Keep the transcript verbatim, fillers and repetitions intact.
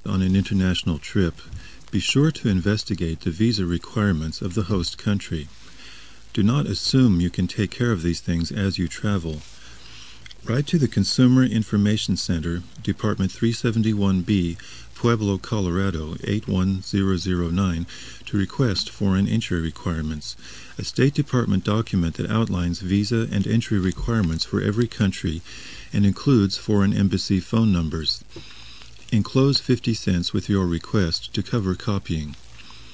On an international trip, be sure to investigate the visa requirements of the host country. Do not assume you can take care of these things as you travel. Write to the Consumer Information Center, Department three seventy-one B, Pueblo, Colorado eight one zero zero nine to request foreign entry requirements, a State Department document that outlines visa and entry requirements for every country and includes foreign embassy phone numbers. Enclose fifty cents with your request to cover copying.